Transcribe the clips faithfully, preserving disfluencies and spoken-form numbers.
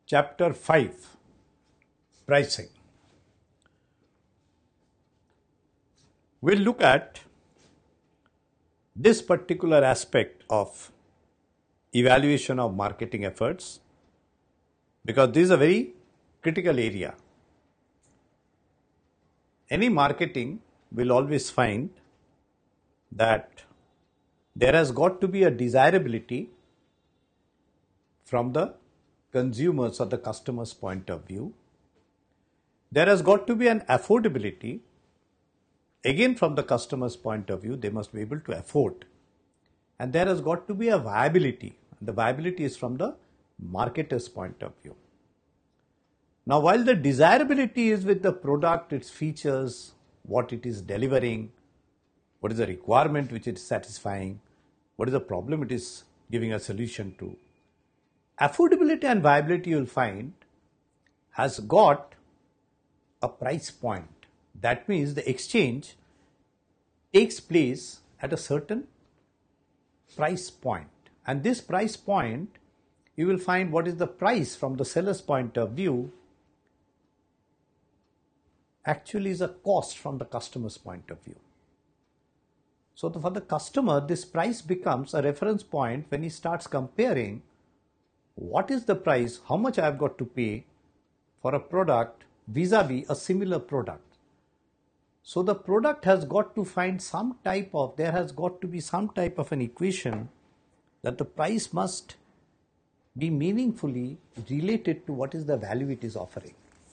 Chapter five, Pricing. We'll look at this particular aspect of evaluation of marketing efforts because this is a very critical area. Any marketing will always find that there has got to be a desirability from the consumers or the customer's point of view. There has got to be an affordability. Again, from the customer's point of view, they must be able to afford. And there has got to be a viability. The viability is from the marketer's point of view. Now, while the desirability is with the product, its features, what it is delivering, what is the requirement which it is satisfying, what is the problem it is giving a solution to. Affordability and viability, you will find, has got a price point. That means the exchange takes place at a certain price point. And this price point, you will find what is the price from the seller's point of view actually is a cost from the customer's point of view. So the, for the customer, this price becomes a reference point when he starts comparing what is the price, how much I have got to pay for a product vis-a-vis a similar product. So the product has got to find some type of, there has got to be some type of an equation that the price must be meaningfully related to what is the value it is offering.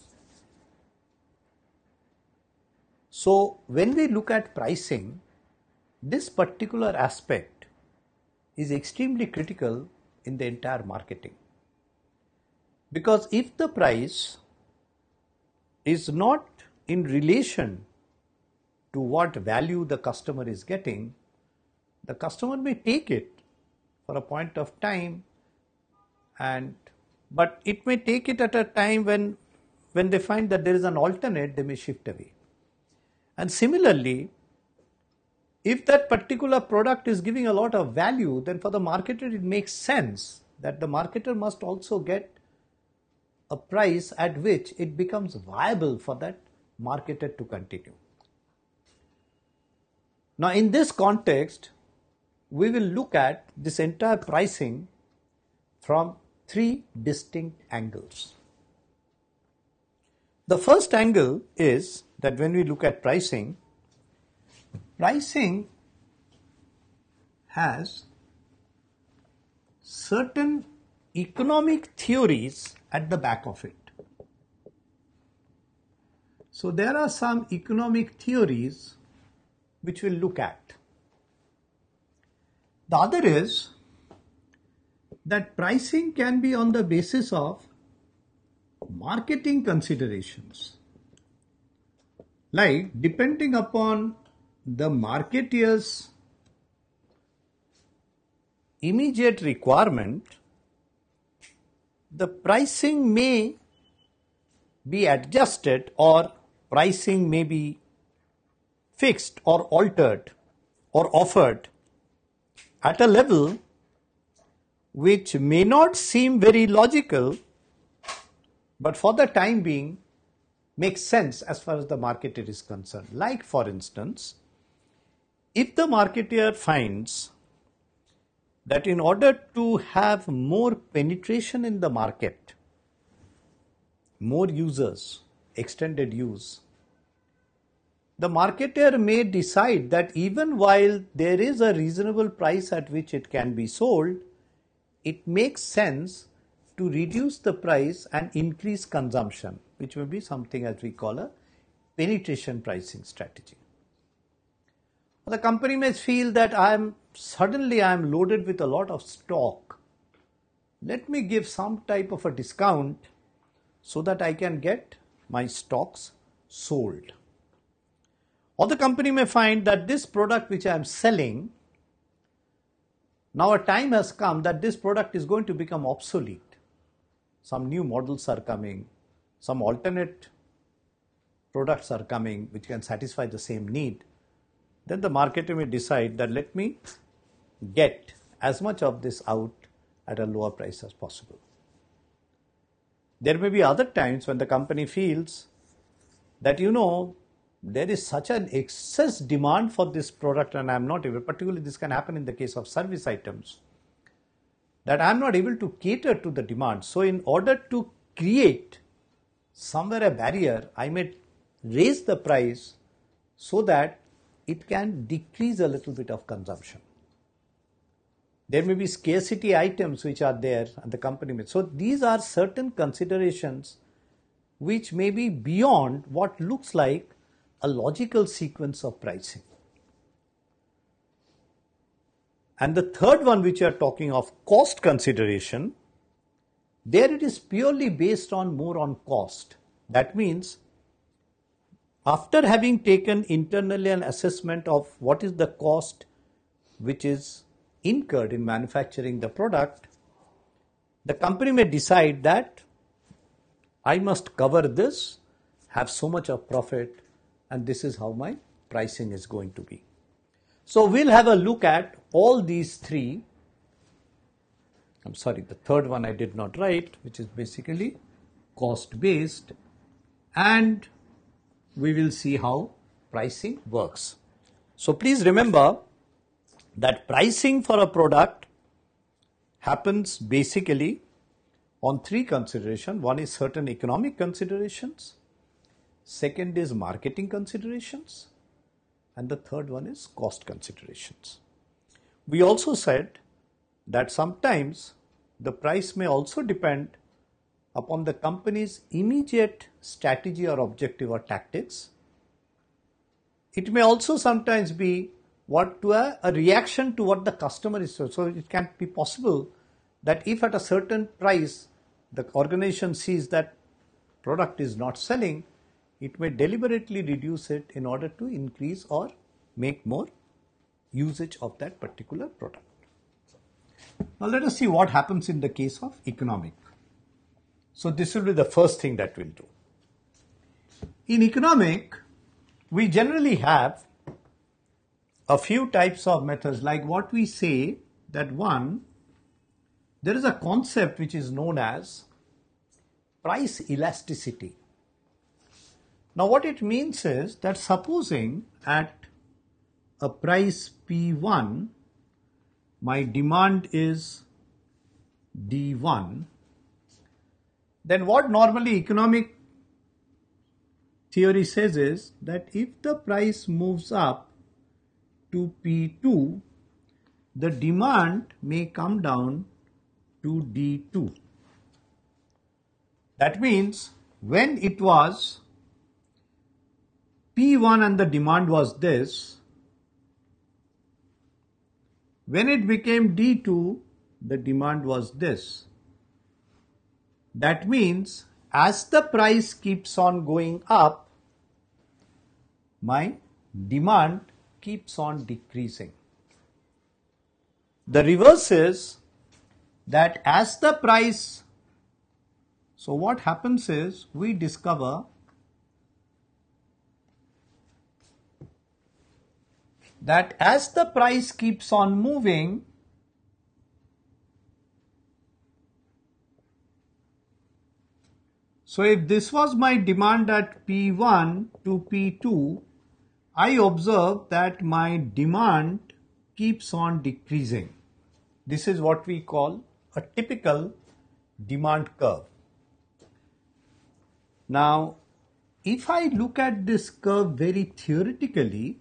So when we look at pricing, this particular aspect is extremely critical in the entire marketing. Because if the price is not in relation to what value the customer is getting, the customer may take it for a point of time, and but it may take it at a time when, when they find that there is an alternate, they may shift away. And similarly, if that particular product is giving a lot of value, then for the marketer it makes sense that the marketer must also get a price at which it becomes viable for that marketer to continue. Now in this context, we will look at this entire pricing from three distinct angles. The first angle is that when we look at pricing, pricing has certain economic theories at the back of it. So there are some economic theories which we'll look at. The other is that pricing can be on the basis of marketing considerations. Like depending upon the marketeer's immediate requirement, the pricing may be adjusted or pricing may be fixed or altered or offered at a level which may not seem very logical, but for the time being makes sense as far as the marketer is concerned. Like for instance, if the marketer finds that in order to have more penetration in the market, more users, extended use, the marketer may decide that even while there is a reasonable price at which it can be sold, it makes sense to reduce the price and increase consumption, which may be something as we call a penetration pricing strategy. The company may feel that I am suddenly I am loaded with a lot of stock. Let me give some type of a discount so that I can get my stocks sold. Or the company may find that this product which I am selling, now a time has come that this product is going to become obsolete. Some new models are coming, some alternate products are coming which can satisfy the same need. Then the marketer may decide that let me get as much of this out at a lower price as possible. There may be other times when the company feels that, you know, there is such an excess demand for this product and I'm not able, particularly this can happen in the case of service items, that I'm not able to cater to the demand. So in order to create somewhere a barrier, I may raise the price so that it can decrease a little bit of consumption. There may be scarcity items which are there and the company may. So these are certain considerations which may be beyond what looks like a logical sequence of pricing. And the third one which you are talking of, cost consideration, there it is purely based on more on cost. That means after having taken internally an assessment of what is the cost which is incurred in manufacturing the product, the company may decide that I must cover this, have so much of profit, and this is how my pricing is going to be. So we'll have a look at all these three. I'm sorry, the third one I did not write, which is basically cost based, and we will see how pricing works. So please remember that pricing for a product happens basically on three considerations. One is certain economic considerations, second is marketing considerations, and the third one is cost considerations. We also said that sometimes the price may also depend upon the company's immediate strategy or objective or tactics. It may also sometimes be what to a, a reaction to what the customer is. So it can be possible that if at a certain price the organization sees that product is not selling, it may deliberately reduce it in order to increase or make more usage of that particular product. Now let us see what happens in the case of economic. So this will be the first thing that we'll do. In economic, we generally have a few types of methods, like what we say that one, there is a concept which is known as price elasticity. Now what it means is that supposing at a price P one, my demand is D one, then what normally economic theory says is that if the price moves up to P two, the demand may come down to D two. That means when it was P one and the demand was this, when it became D two, the demand was this. That means as the price keeps on going up, my demand keeps on decreasing. The reverse is that as the price, so what happens is we discover that as the price keeps on moving, so if this was my demand at P one to P two, I observe that my demand keeps on decreasing. This is what we call a typical demand curve. Now, if I look at this curve very theoretically,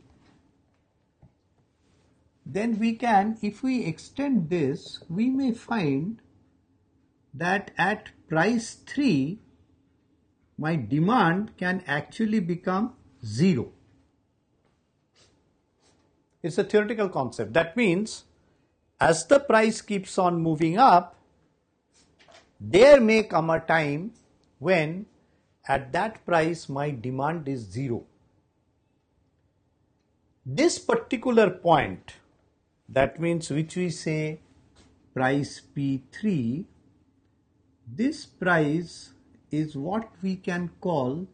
then we can, if we extend this, we may find that at price three, my demand can actually become zero. It's a theoretical concept. That means as the price keeps on moving up, there may come a time when at that price my demand is zero. This particular point, that means which we say price P three, this price is what we can call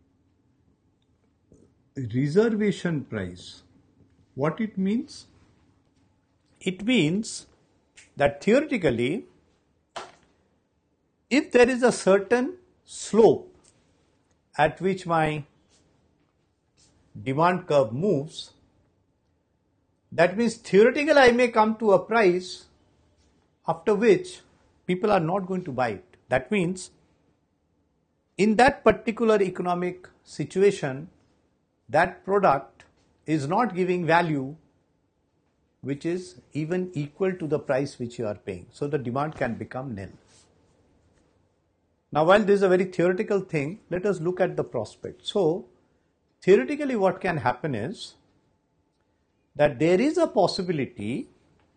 reservation price. What it means? It means that theoretically, if there is a certain slope at which my demand curve moves, that means theoretically I may come to a price after which people are not going to buy it. That means in that particular economic situation, that product is not giving value which is even equal to the price which you are paying. So the demand can become nil. Now, while this is a very theoretical thing, let us look at the prospect. So theoretically what can happen is that there is a possibility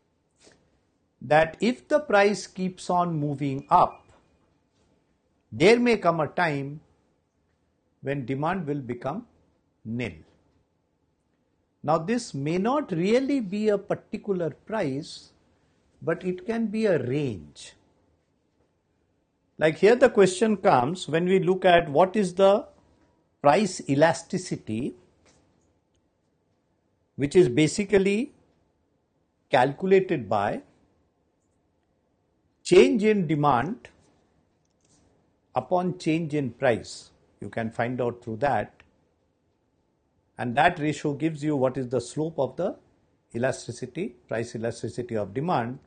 that if the price keeps on moving up, there may come a time when demand will become nil. Now, this may not really be a particular price, but it can be a range. Like here the question comes when we look at what is the price elasticity, which is basically calculated by change in demand upon change in price. You can find out through that. And that ratio gives you what is the slope of the elasticity, price elasticity of demand.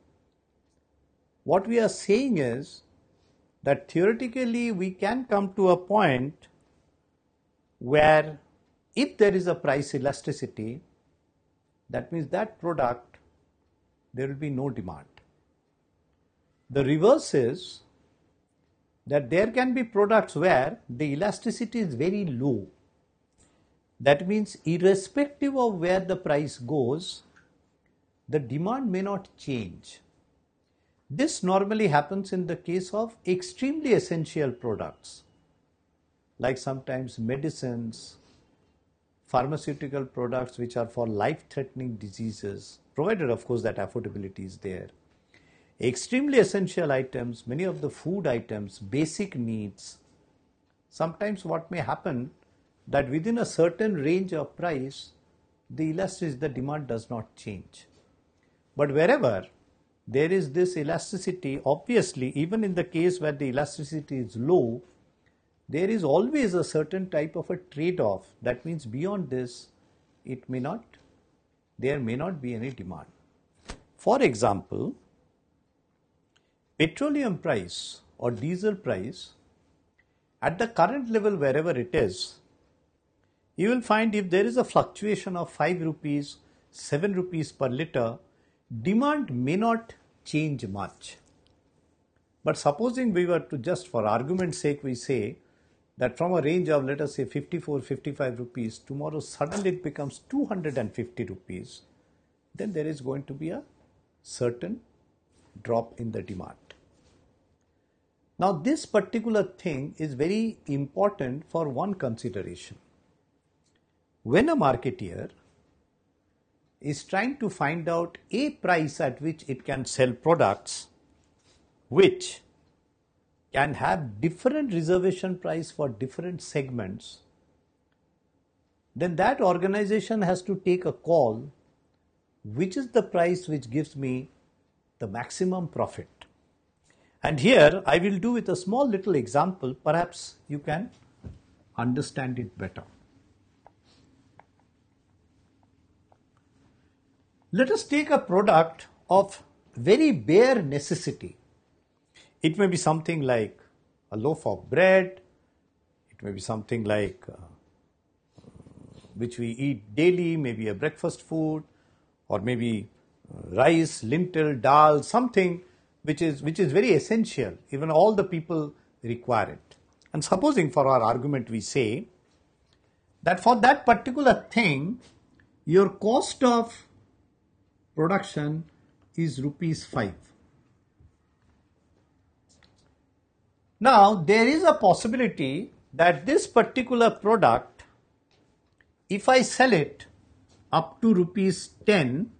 What we are saying is that theoretically we can come to a point where if there is a price elasticity, that means that product, there will be no demand. The reverse is that there can be products where the elasticity is very low. That means irrespective of where the price goes, the demand may not change. This normally happens in the case of extremely essential products, like sometimes medicines, pharmaceutical products which are for life-threatening diseases, provided of course that affordability is there. Extremely essential items, many of the food items, basic needs. Sometimes what may happen that within a certain range of price, the elasticity, the demand does not change. But wherever there is this elasticity, obviously even in the case where the elasticity is low, there is always a certain type of a trade-off. That means beyond this, it may not, there may not be any demand. For example, petroleum price or diesel price, at the current level wherever it is, you will find if there is a fluctuation of five rupees, seven rupees per litre, demand may not change much. But supposing we were to, just for argument's sake, we say that from a range of, let us say, fifty-four, fifty-five rupees, tomorrow suddenly it becomes two hundred fifty rupees, then there is going to be a certain drop in the demand. Now, this particular thing is very important for one consideration. When a marketeer is trying to find out a price at which it can sell products which can have different reservation price for different segments, then that organization has to take a call, which is the price which gives me the maximum profit. And here I will do with a small little example, perhaps you can understand it better. Let us take a product of very bare necessity. It may be something like a loaf of bread, it may be something like uh, which we eat daily, maybe a breakfast food, or maybe uh, rice, lentil, dal, something which is, which is very essential, even all the people require it. And supposing for our argument we say that for that particular thing, your cost of production is rupees five. Now, there is a possibility that this particular product, if I sell it up to rupees ten,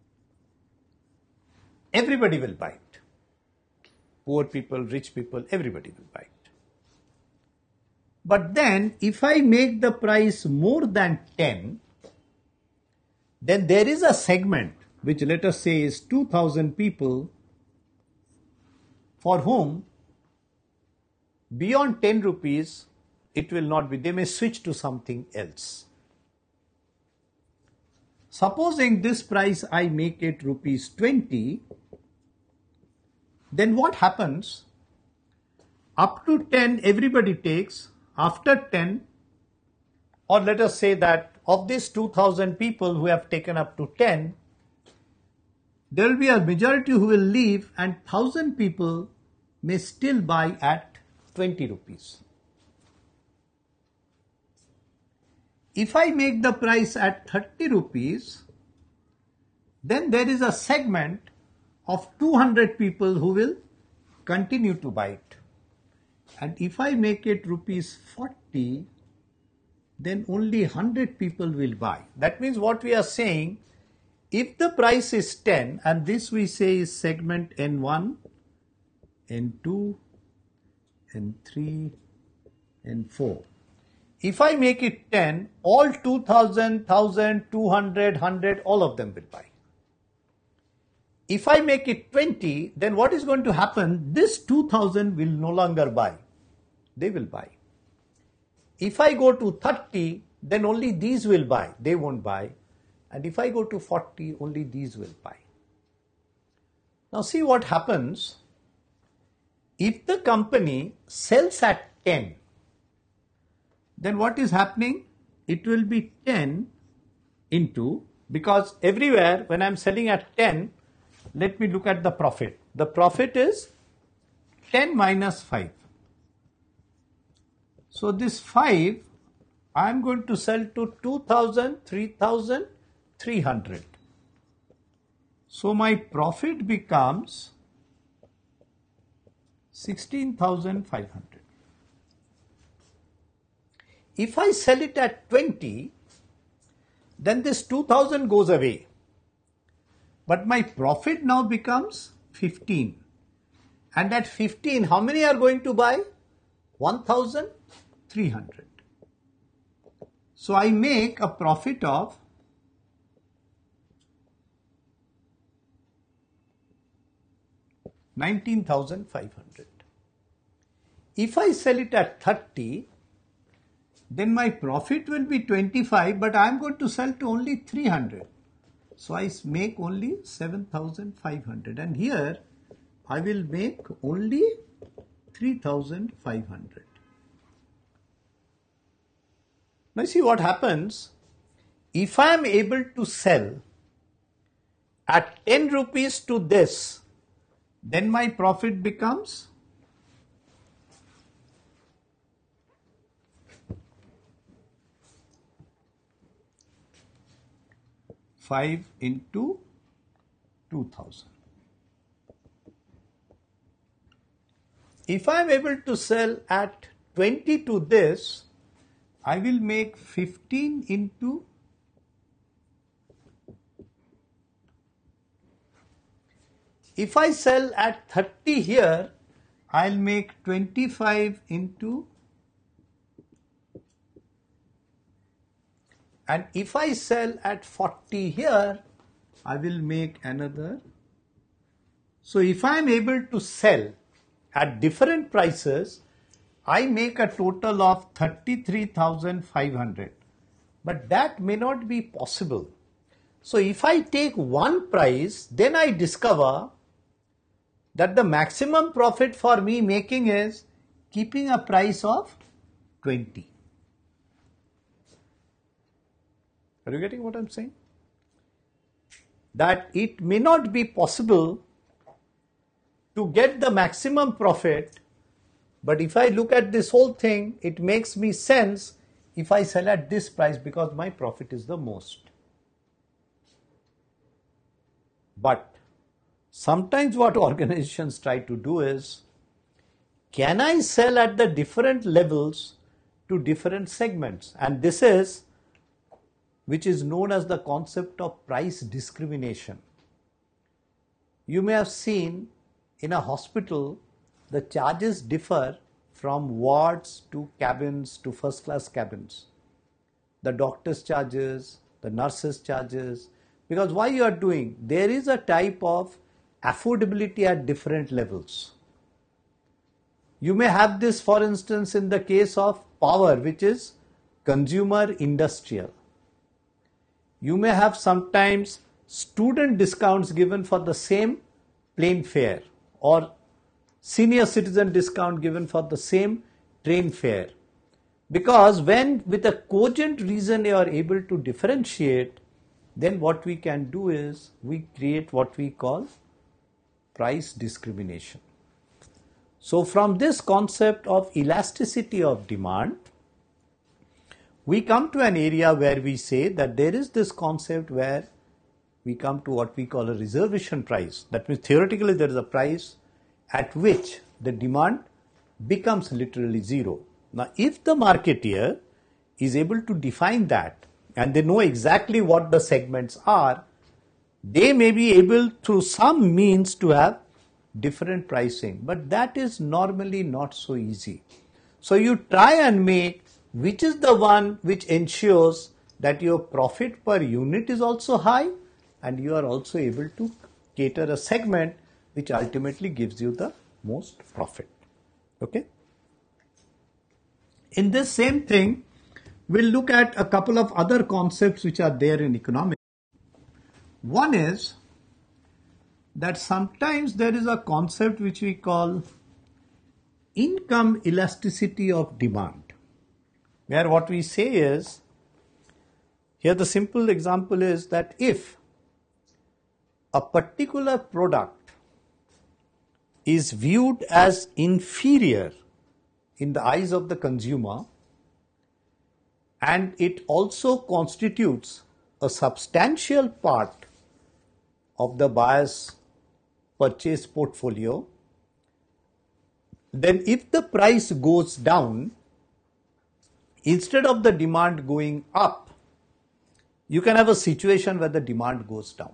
everybody will buy it. Poor people, rich people, everybody will buy it. But then, if I make the price more than ten, then there is a segment which, let us say, is two thousand people, for whom Beyond ten rupees, it will not be. They may switch to something else. Supposing this price I make it rupees twenty, then what happens? Up to ten everybody takes, after ten, or let us say that of these two thousand people who have taken up to ten, there will be a majority who will leave and one thousand people may still buy at twenty rupees. If I make the price at thirty rupees, then there is a segment of two hundred people who will continue to buy it. And if I make it rupees forty, then only one hundred people will buy. That means what we are saying, if the price is ten, and this we say is segment N one, N two, N three, N four. If I make it ten, all two thousand, one thousand, two hundred, one hundred, all of them will buy. If I make it twenty, then what is going to happen? This two thousand will no longer buy. They will buy. If I go to thirty, then only these will buy. They won't buy. And if I go to forty, only these will buy. Now see what happens. If the company sells at ten, then what is happening? It will be ten into, because everywhere when I am selling at ten, let me look at the profit. The profit is ten minus five. So this five, I am going to sell to two thousand, three thousand, three hundred. So my profit becomes sixteen thousand five hundred. If I sell it at twenty, then this two thousand goes away. But my profit now becomes fifteen. And at fifteen, how many are going to buy? one thousand three hundred. So I make a profit of nineteen thousand five hundred. If I sell it at thirty, then my profit will be twenty-five, but I am going to sell to only three hundred. So I make only seven thousand five hundred, and here I will make only three thousand five hundred. Now see what happens. If I am able to sell at ten rupees to this, then my profit becomes five into two thousand. If I am able to sell at twenty to this, I will make fifteen into If I sell at thirty here, I'll make twenty-five into, and if I sell at forty here, I will make another. So if I am able to sell at different prices, I make a total of thirty-three thousand five hundred. But that may not be possible. So if I take one price, then I discover that the maximum profit for me making is keeping a price of twenty. Are you getting what I'm saying? That it may not be possible to get the maximum profit, but if I look at this whole thing, it makes me sense if I sell at this price because my profit is the most. But sometimes what organizations try to do is, can I sell at the different levels to different segments? And this is which is known as the concept of price discrimination. You may have seen in a hospital, the charges differ from wards to cabins to first class cabins. The doctor's charges, the nurse's charges, because why you are doing, there is a type of affordability at different levels. You may have this, for instance, in the case of power, which is consumer industrial. You may have sometimes student discounts given for the same plane fare, or senior citizen discount given for the same train fare. Because when with a cogent reason you are able to differentiate, then what we can do is we create what we call price discrimination. So from this concept of elasticity of demand, we come to an area where we say that there is this concept where we come to what we call a reservation price. That means theoretically there is a price at which the demand becomes literally zero. Now if the marketeer is able to define that and they know exactly what the segments are, they may be able through some means to have different pricing, but that is normally not so easy. So you try and make which is the one which ensures that your profit per unit is also high and you are also able to cater a segment which ultimately gives you the most profit. Okay. In this same thing, we'll look at a couple of other concepts which are there in economics. One is that sometimes there is a concept which we call income elasticity of demand, where what we say is, here the simple example is that if a particular product is viewed as inferior in the eyes of the consumer and it also constitutes a substantial part of the buyer's purchase portfolio, then if the price goes down, instead of the demand going up, you can have a situation where the demand goes down.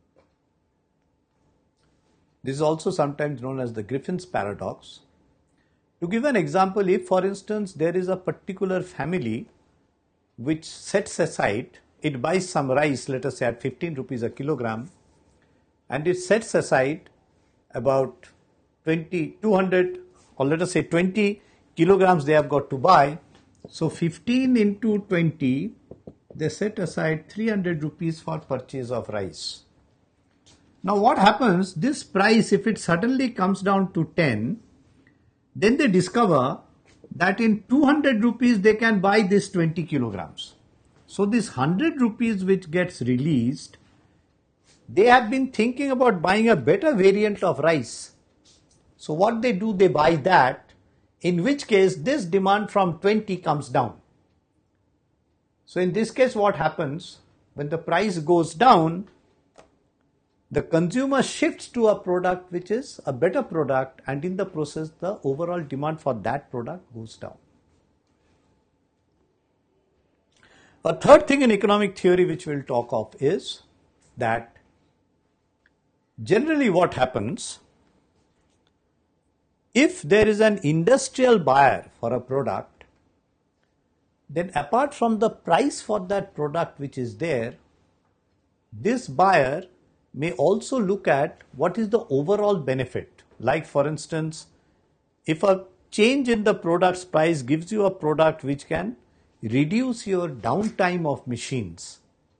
This is also sometimes known as the Griffin's paradox. To give an example, if for instance there is a particular family which sets aside, it buys some rice, let us say at fifteen rupees a kilogram, and it sets aside about twenty, two hundred, or let us say twenty kilograms they have got to buy. So fifteen into twenty, they set aside three hundred rupees for purchase of rice. Now what happens, this price, if it suddenly comes down to ten, then they discover that in two hundred rupees they can buy this twenty kilograms. So this one hundred rupees which gets released, they have been thinking about buying a better variant of rice. So what they do, they buy that, in which case this demand from twenty comes down. So in this case what happens, when the price goes down, the consumer shifts to a product which is a better product, and in the process the overall demand for that product goes down. A third thing in economic theory which we'll talk of is that generally what happens, if there is an industrial buyer for a product, then apart from the price for that product which is there, this buyer may also look at what is the overall benefit. Like for instance, if a change in the product's price gives you a product which can reduce your downtime of machines,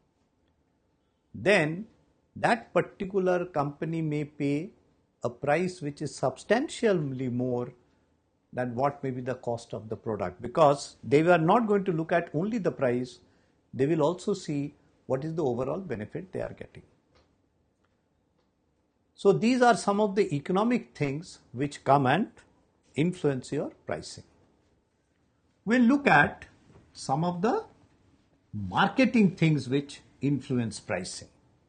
then that particular company may pay a price which is substantially more than what may be the cost of the product, because they were not going to look at only the price, they will also see what is the overall benefit they are getting. So these are some of the economic things which come and influence your pricing. We'll look at some of the marketing things which influence pricing.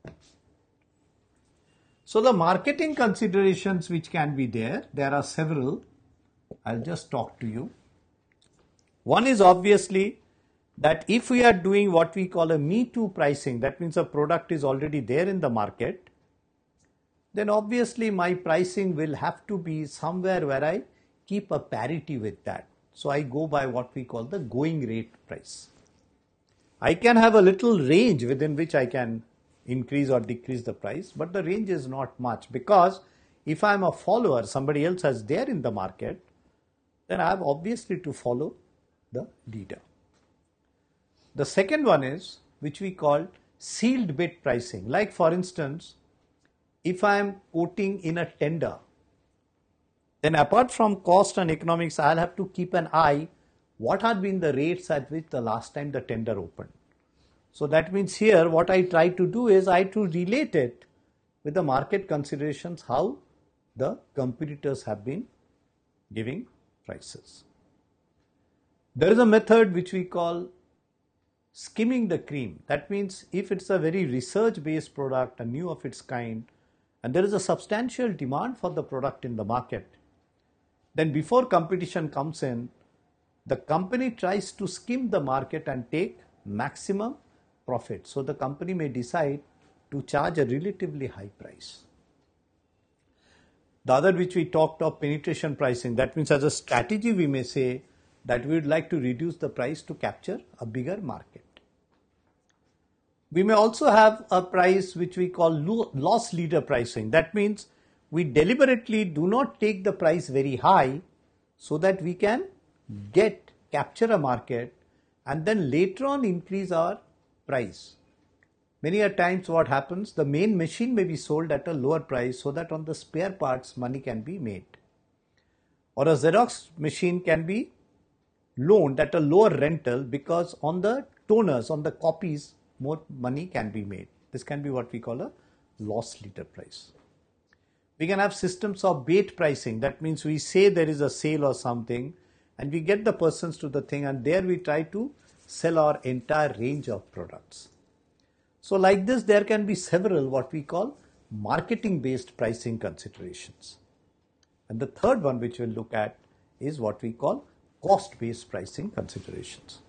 So the marketing considerations which can be there, there are several. I'll just talk to you. One is obviously that if we are doing what we call a me too pricing, that means a product is already there in the market, then obviously my pricing will have to be somewhere where I keep a parity with that. So I go by what we call the going rate price. I can have a little range within which I can increase or decrease the price, but the range is not much, because if I'm a follower, somebody else is there in the market, then I have obviously to follow the leader. The second one is, which we call sealed bid pricing. Like for instance, if I am quoting in a tender, then apart from cost and economics, I'll have to keep an eye what had been the rates at which the last time the tender opened. So that means here what I try to do is I to relate it with the market considerations, how the competitors have been giving prices. There is a method which we call skimming the cream. That means if it's a very research based product, a new of its kind, and there is a substantial demand for the product in the market, then before competition comes in, the company tries to skim the market and take maximum profit. So the company may decide to charge a relatively high price. The other which we talked of, penetration pricing, that means as a strategy we may say that we would like to reduce the price to capture a bigger market. We may also have a price which we call loss leader pricing. That means we deliberately do not take the price very high so that we can get, capture a market and then later on increase our price. Many a times what happens, the main machine may be sold at a lower price so that on the spare parts money can be made. Or a Xerox machine can be loaned at a lower rental because on the toners, on the copies, more money can be made. This can be what we call a loss leader price. We can have systems of bait pricing. That means we say there is a sale or something and we get the persons to the thing and there we try to sell our entire range of products. So like this, there can be several what we call marketing based pricing considerations. And the third one which we'll look at is what we call cost based pricing considerations.